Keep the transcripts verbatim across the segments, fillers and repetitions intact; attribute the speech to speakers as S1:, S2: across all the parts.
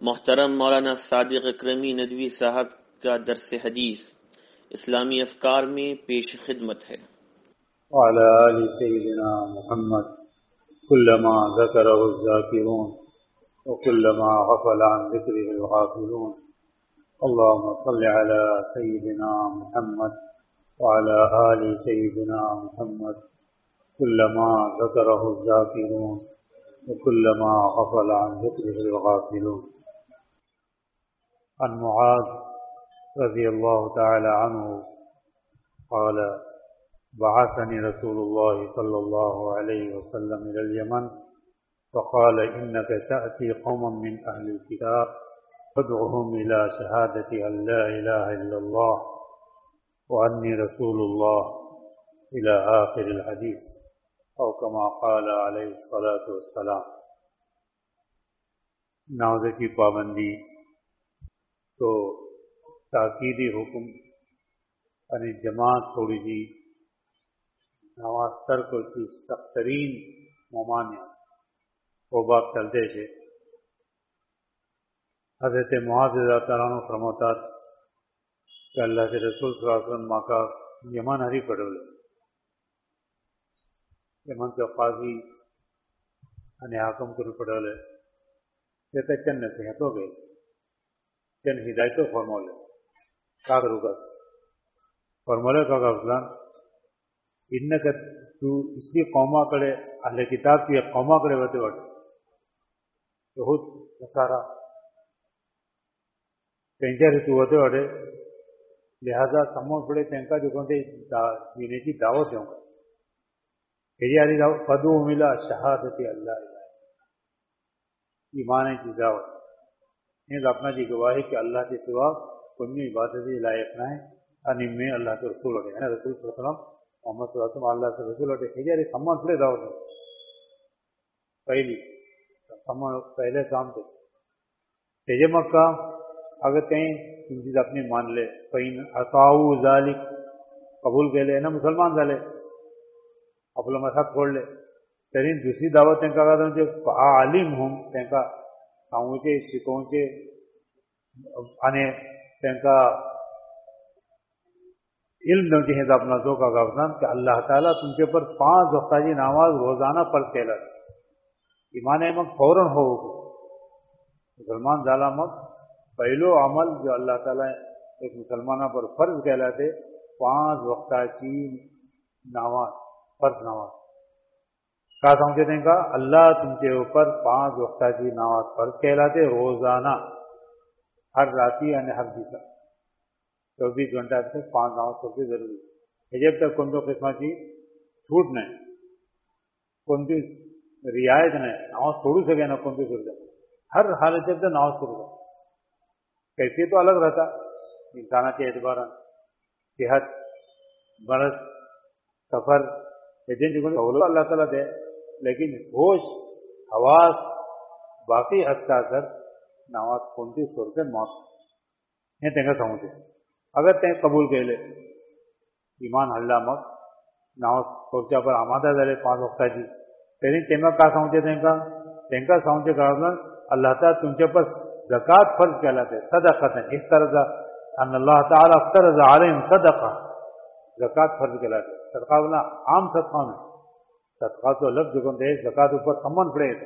S1: محترم مولانا صادق اکرمی ندوی صاحب کا درس حدیث اسلامی افکار میں پیش خدمت ہے۔
S2: وعلى آل سيدنا محمد كلما ذكره الذاكرون وكلما غفل عن ذكره الغافلون اللهم صل على سيدنا محمد وعلى آل سيدنا محمد كلما ذكره الذاكرون وكلما غفل عن ذكره الغافلون۔ عن معاذ رضي الله تعالى عنه قال بعثني رسول الله صلى الله عليه وسلم إلى اليمن فقال إنك تأتي قوما من أهل الكتاب فادعهم إلى شهادة أن لا إله إلا الله وأني رسول الله إلى آخر الحديث أو كما قال عليه الصلاة والسلام۔ نماز کی پابندی تو تاکیدی حکم یعنی جماعت تھوڑی جی نماز ترک کی سخت ترین ممانعت وہ بات چلتے سے حضرت معاذ رضی اللہ تعالیٰ عنہ فرماتا کہ اللہ کے رسول صلی اللہ علیہ وسلم ماں کا یمن ہری پڑھو لے یمن کے قاضی یعنی حاکم کو پڑھو لے کہتے چند نصیحتوں کے چند ہدایتوں فرمولے کا کرو گا فرمولے کا فلان انک تو اس لیے قوما کرے اہل کتاب کی قوما کرے ہوتے وقت بہت سارا تینچا ریتو ہوتے وقت لہذا سمو پڑے تینکا جو کہتے دینے کی دعوت ہوں گا کہ یہ آلی دعوت فدو ملا شہادت اللہ الہ ایمان کی دعوت یہ اپنا جی گواہی کہ اللہ کے سوا کوئی عبادت لائق نہ ہے ان میں اللہ کے رسول ہوتے ہیں رسول صلی اللہ علیہ وسلم محمد صلی اللہ علیہ وسلم اللہ کے رسول ہوتے ہیں یار سمان پڑے دعوت ہے پہلی سمان پہلے کام تھے تیجے مکہ اگر کہیں تم چیز اپنی مان لے فین اطاعوا ذالک قبول کر لے نا مسلمان ڈالے اپنا مذہب چھوڑ لے ترین دوسری دعوت تنکا کا جو عالم ہوں تنکا ساموچے سکھونچے آنے تنکا علم دوں چاہیے تھا اپنا دو کا گفتان کہ اللہ تعالیٰ تم کے اوپر پانچ وقتہ جی نماز روزانہ فرض کہلا ایمان مگ فوراً ہو مسلمان ڈالا مگ پہلو عمل جو اللہ تعالیٰ ایک مسلمانہ پر فرض کہلاتے پانچ وقتہ چی نماز فرض نماز کا سمجھے دیں گا اللہ تم کے اوپر پانچ وقتہ کی نماز فرض کہلاتے روزانہ ہر راتی یعنی ہر دشا چوبیس گھنٹہ تک پانچ نماز پڑھتے ضروری ہے جب تک کون تو قسم کی چھوٹ نہیں کون سی رعایت نہیں نماز چھوڑ سکے نہ کون سی چھوڑ سکے ہر حالت جب تک نماز چھوڑ سکے کیسے تو الگ رہتا انسان کے اعتبار صحت برس سفر اللہ تعالیٰ دے لیکن ہوش حواس باقی ہستا کر نماز کونتی چھوڑ کر موت یہ تینگا سمجھے اگر تین قبول کر لے ایمان اللہ مت نماز سوچا پر آمادہ دلے پانچ وقتہ جی تیری تینگا کا سمجھے تینگا تینگا سمجھے کا اللہ تعالیٰ تم کے پر زکوٰۃ فرض کہلاتے صدقہ افترض ان اللہ تعالیٰ افترض علیہم صدقہ زکوٰۃ فرض کہلاتے صدقہ بنا عام صدقہ میں صدقہ تو لفظ جو دے زکوٰۃ اوپر سمن پڑے گا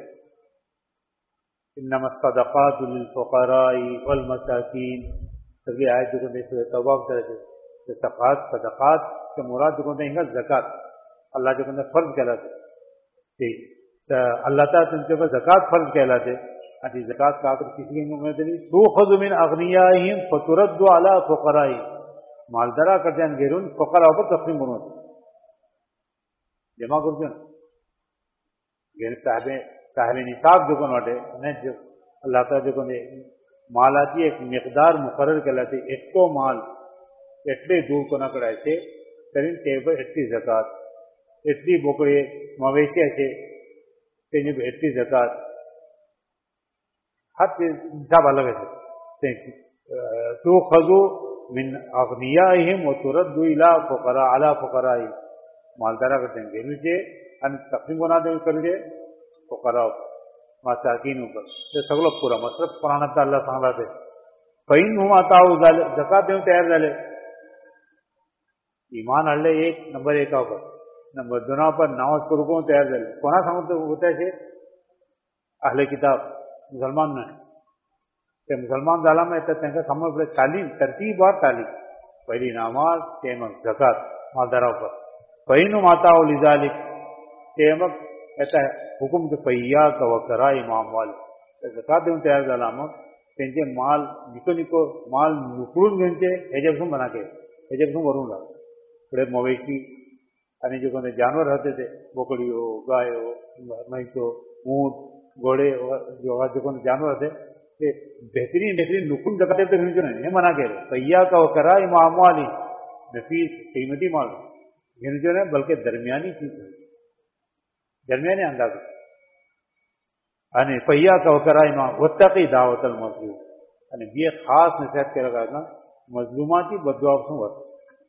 S2: انما الصدقات للفقراء والمساکین سبھی آیت جو دے توبہ کرتے صدقات صدقات سے مراد جو دیں گا زکوٰۃ اللہ جو دے فرض کہلاتے ٹھیک اللہ تعالیٰ تم کے اوپر زکوٰۃ فرض کہلاتے اچھی زکوٰۃ کا آخر کسی کی محنت نہیں تؤخذ من اغنیائہم فترد علی فقرائہم مالدارا کرتے ہیں گیرون فقراء پر تقسیم بنوتے جمع کرتے ہیں غیر صاحب صاحب نصاب جو کن واٹے جو اللہ تعالیٰ جو کن مالاتی ایک مقدار مقرر کہلاتے ایک تو مال ایٹلے دور کو نہ کرائے سے ترین تیبر ایٹلی زکوٰۃ ایٹلی بکرے مویشی ایسے تیجے ایٹلی زکوٰۃ ہر نصاب الگ ہے تو خضو من اغنیائہم و ترد الى فقراء علی فقرائی مالدارا کرتے ہیں گھر نیچے تقسیم بنا دیں کر دے فقراء مساکین اوپر ते सगळं पुरा मसरफ कुराणात अल्लाह सांगला ते पैन हुमा ताऊ झाले जकात देऊन तयार झाले ईमान हल्ले एक नंबर एकावर नंबर दोनावर नामाज करून तयार झाले कोणा सांगतो होत्याचे अहले किताब मुसलमान नाही ते मुसलमान झाला मग तर त्यांच्या समोर तालीम तरतीबवार तालीम पहिली नामाज ते मग जकात मालदारावर पैन माता लिजालिक ते मग याचा हुकुम तो पहिया कवकरा इमाम वाल जकात देऊन तयार झाला मग त्यांचे माल निको निको माल उकळून घ्यायचे ह्याच्यापासून बना के ह्याच्यापासून वरून लाव पुढे मवेशी आणि जे कोणते जानवर राहते ते बोकडी हो गाय हो म्हैस हो ऊंट घोडे जेव्हा जे कोणते जानवर होते ते बेहतरीन बेहतरीन नुकून जकात देते घेऊन नाही हे मना केलं पहिया कवकरा इमाम वाली नफीस कीमती माल घेऊन नाही बल्कि दरमियानी चीज दरमियानी अंदाज आणि पहिया कवकरा इमाम वत्तकी दावतल मजलूम आणि बी खास नसीहत केलं काय ना मजलुमाची बददुआपासून वर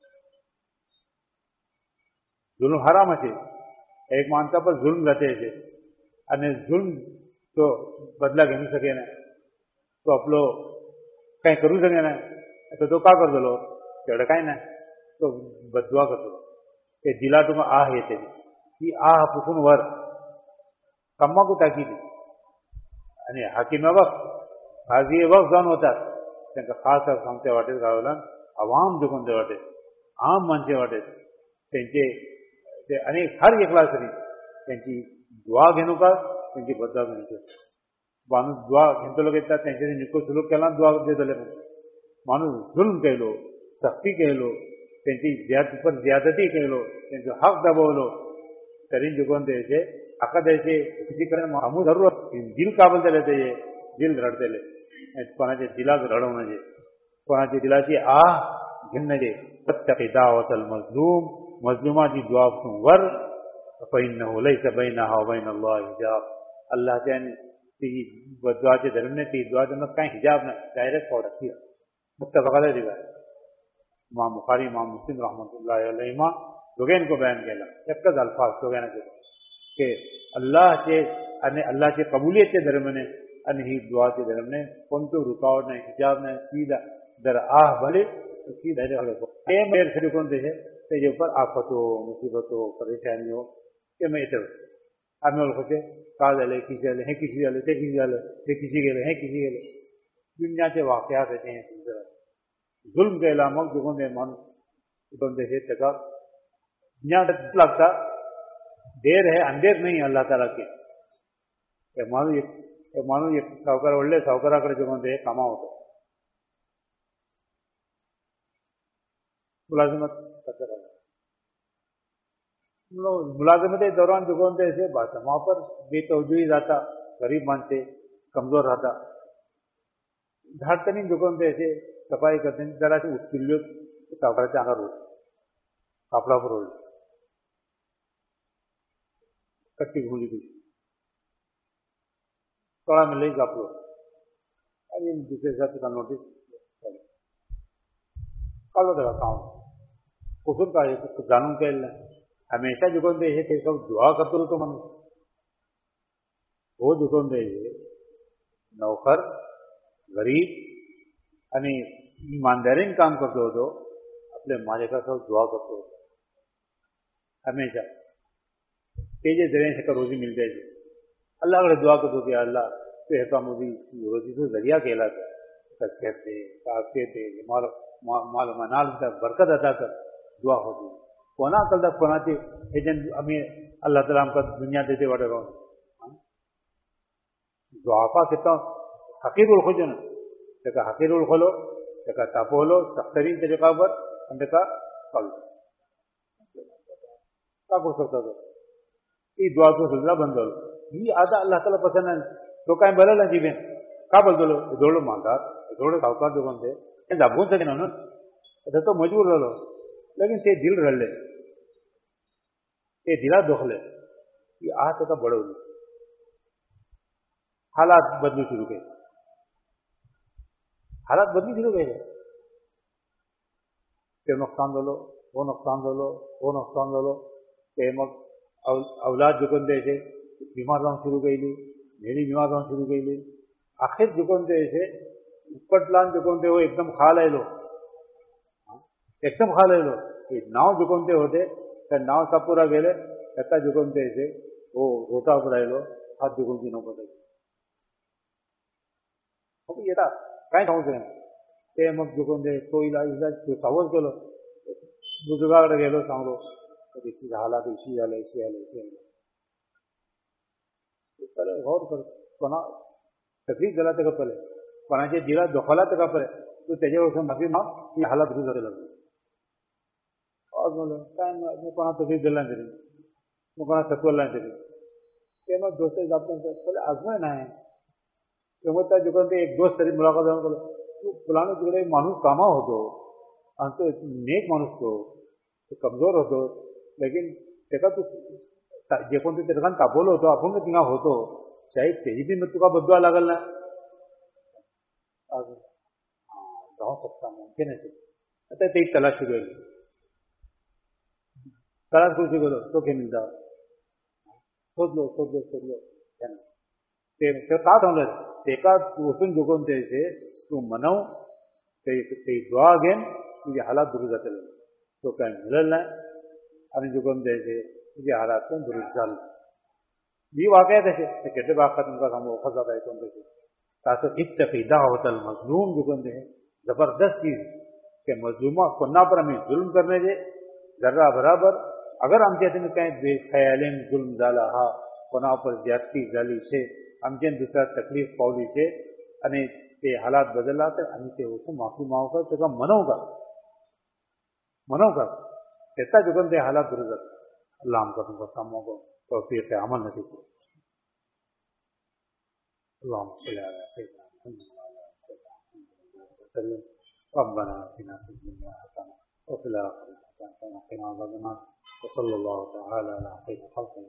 S2: जुल्म हराम असे एक माणसापर जुल्म जाते असे आणि जुल्म तो बदला घेऊ शके नाही तो आपलो काही करू शके नाही तर तो का करतलो तेवढं काही नाही तो बददुआ करतो ते दिला तुम्हाला आह येते ती आह पुसून वर कम्माकू टाकीली आणि हाकीम वक्त हाजी वक्त जाऊन होतात त्यांना खास सांगते वाटेत गावाला आवाम दुखून ते वाटेत आम माणसे वाटेत त्यांचे ते अनेक हर एकला सरी त्यांची दुआ घेणू का त्यांची बद्दल घेणू माणूस दुआ घेतलो घेतात त्यांच्याशी निको सुलूक केला दुआ देतले माणूस जुल्म केलो सक्ती केलो त्यांची ज्याद पर ज्यादती केलो त्यांचं हक दबवलो तरी जुगून द्यायचे हका द्यायचे किसी कारण हमू जरूर दिल काबल दिले ते दिल रडतेले कोणाचे दिलाच रडवण्याचे कोणाच्या दिलाची आह घेण्याचे प्रत्येक दावतल मजलूम मजलुमाची दुआ वर फइन्नहु लैसा बैनहा व बैन अल्लाह हिजाब अल्लाह त्याने ती दुआचे दरम्यान ती दुआचे मग काही हिजाब नाही डायरेक्ट पौड़ा किया मुत्तफक़ रिवायत इमाम बुखारी इमाम मुस्लिम रहमतुल्लाह अलैहिमा दोघांनी को बयान केला एकच अल्फाज दोघांना केला की अल्लाहचे आणि अल्लाहचे कबुलियतचे दरम्यान आणि ही दुआचे दरम्यान कोणतं रुकावट नाही हिजाब नाही सीधा दर आह भले सीधा ये मेरे से कौन देखे तेजे ऊपर आफतो मुसीबतो परेशानियों ते मैं इतर आम्ही ओळखते का झाले किती झाले हे किती झाले ते किती झालं ते किती गेले हे किती गेले दुनियाचे वाक्यात येते हे सिलसिला जुल्म केला मग जुगून दे माणूस दोन देशे त्याचा ज्ञान लगता देर है अंधेर नहीं अल्लाह ताला के माणूस एक माणूस एक सावकार वडले सावकाराकडे जुगून दे कामा होतो मुलाजिमत मुलाजिमत के दौरान जुगोन से बात है वहां पर बेतवजही जाता गरीब मानसे कमजोर रहता झाडतनी जुगोन से सफाई करते जरा से उत्किल्लो सावकाराच्या अंगावर होत कापडावर होईल कट्टी घुली ती कळा मिले कापलो आणि दुसरे साथ का नोटिस कालो तेरा काम कुसून काय जाणून केलं नाही हमेशा जुगोन दे ते सब दुआ करतो तो मन वो जुगोन दे नौकर गरीब आणि ईमानदारीने काम करतो होतो आपले मालिका सब दुआ करतो होतो हमेशा ते जे जरिए से रोजी मिल जाए अल्लाह कडे दुआ करतो की अल्लाह ते हेका मुझी रोजीचा जरिया केला कसरत दे ताकत दे माल माल मनाल बरकत अदा कर दुआ होती कोणा कलदा कोणाचे हे जन आम्ही अल्लाह ताला आमका दुनिया देते वाटे राहून दुआपा कितना हकीर ओळखोचो ना त्याका हकीर ओळखलो त्याका तापवलो सख्तरीन तरीकावर आणि त्याका चालतो का करू शकतो ती दुआचो सिलसिला बंद झालो ही आता अल्लाह ताला पसंत नाही तो काय बोलायला जीवे का बोलतो एवढं मागतात एवढं सावकार जो कोणते ते दाबवून सके ना आता तो मजबूर झालो लेकिन ते दिल रडले ते दिला दुखले की आज त्याचा बडवली हालात बदलू सुरू केले हालात बदली सुरू केले ते नुकसान झालो वो नुकसान झालो वो नुकसान झालो ते मग अवलाद जुकून द्यायचे बीमार जाऊन सुरू केली میری بیمار شروع کی لی آخر جکونتے ایسے پٹلان جکونتے وہ ایک دم کھا لے لو ایک دم کھا لے لو ناؤ جکونتے ہوتے ناؤ سب پورا گیلے ایسا جکونتے ایسے وہ روٹا پڑا لو ہاتھ جکونتی نو پڑے یہ تھا کہیں سمجھتے ہیں تے مگ جکونتے تو علاج علاج تو سوال چلو بزرگاڑ گیلو سامرو اسی حالات اسی حال اسی حال اسی حال پہلے غور کر پنا تکلیف دلاتے کا پہلے پنا کے جیلا دخلاتے کا پہلے تو تیجے اس میں معافی ماں یہ حالات روز ہوتے لگے اور بولے ٹائم میں پنا تکلیف دلانے دے رہی میں پنا سکول لانے دے رہی کہ میں دوستوں جاتے ہیں پہلے آزمائے نہ ہے کہ ہوتا جو کہتے ایک دوست تری ملاقات ہے تو پلانے جگڑے مانوس کاما ہو دو انتو نیک مانوس کو کمزور ہو دو لیکن دیکھا تو یہ کون تیرے کان کابول ہوتا اپن میں تنگا ہوتا چاہے تیجی بھی میں تو کا بدعا لگل نہ رہو سکتا ممکن ہے اتا تیج تلاش شروع ہے تلاش کو شروع کرو تو کیا ملتا سوچ لو سوچ لو سوچ لو تو ساتھ ہونے تیکا وسن جو کون تے سے تو منو تی دعا گین تجھے حالات درست آتے لگے تو کہیں ملل نہ انہیں جو کون تے سے یہ حالات کو درست ڈال یہ واقعہ تھے کہتے باقت ان کا ہم وقت آتا ہے کون سے تاکہ اتقی دعوت المظلوم جو کہتے ہیں زبردست چیز کہ مظلومہ کنہ پر ہمیں ظلم کرنے دے ذرہ برابر اگر ہم کہتے ہیں کہیں بے خیالیں ظلم ڈالا ہا کنہ پر زیادتی ڈالی سے ہم کہیں دوسرا تکلیف پاولی سے انہیں تے حالات بدل آتے ہمیں تے اس کو معافی مانگو کر تو منو گا منو گا کہتا جو کہتے ہیں حالات درست اللہ ہم کا تم کا کاموں کو توفیق عمل نصیب کرو اللهم صل على سيدنا محمد وعلى آله وسلم ربنا آتنا في الدنيا حسنة وفي الآخرة حسنة وقنا عذاب النار وصلى الله تعالى على خير خلقه